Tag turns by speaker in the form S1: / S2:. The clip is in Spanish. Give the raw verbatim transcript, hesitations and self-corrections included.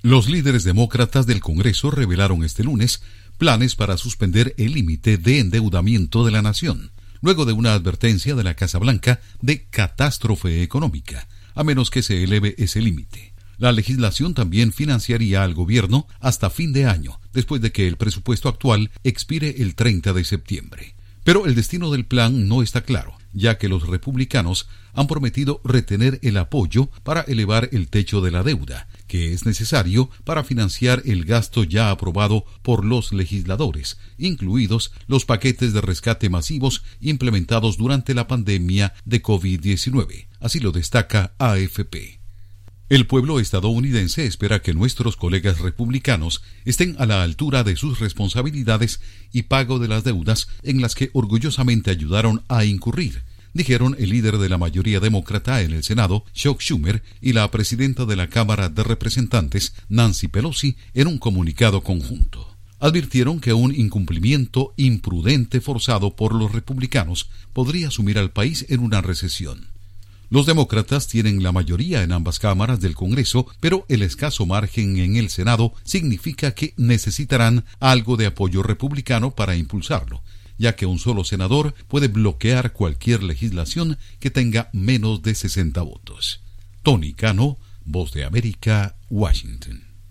S1: Los líderes demócratas del Congreso revelaron este lunes planes para suspender el límite de endeudamiento de la nación, luego de una advertencia de la Casa Blanca de catástrofe económica, a menos que se eleve ese límite. La legislación también financiaría al gobierno hasta fin de año, después de que el presupuesto actual expire el treinta de septiembre. Pero el destino del plan no está claro, ya que los republicanos han prometido retener el apoyo para elevar el techo de la deuda, que es necesario para financiar el gasto ya aprobado por los legisladores, incluidos los paquetes de rescate masivos implementados durante la pandemia de COVID diecinueve. Así lo destaca A F P. El pueblo estadounidense espera que nuestros colegas republicanos estén a la altura de sus responsabilidades y pago de las deudas en las que orgullosamente ayudaron a incurrir, dijeron el líder de la mayoría demócrata en el Senado, Chuck Schumer, y la presidenta de la Cámara de Representantes, Nancy Pelosi, en un comunicado conjunto. Advirtieron que un incumplimiento imprudente forzado por los republicanos podría sumir al país en una recesión. Los demócratas tienen la mayoría en ambas cámaras del Congreso, pero el escaso margen en el Senado significa que necesitarán algo de apoyo republicano para impulsarlo, ya que un solo senador puede bloquear cualquier legislación que tenga menos de sesenta votos. Tony Cano, Voz de América, Washington.